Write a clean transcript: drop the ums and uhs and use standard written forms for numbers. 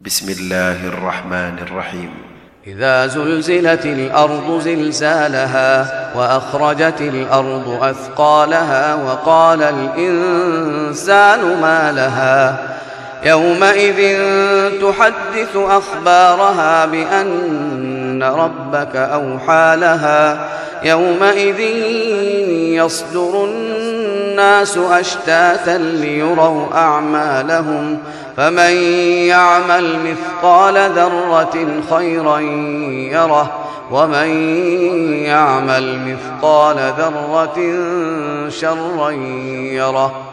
بسم الله الرحمن الرحيم. إذا زلزلت الأرض زلزالها وأخرجت الأرض أثقالها وقال الإنسان ما لها يومئذ تحدث أخبارها بأن ربك أوحى لها يومئذ يصدر الناس أشتاتا ليروا أعمالهم فمن يعمل مثقال ذرة خيرا يره ومن يعمل مثقال ذرة شرا يره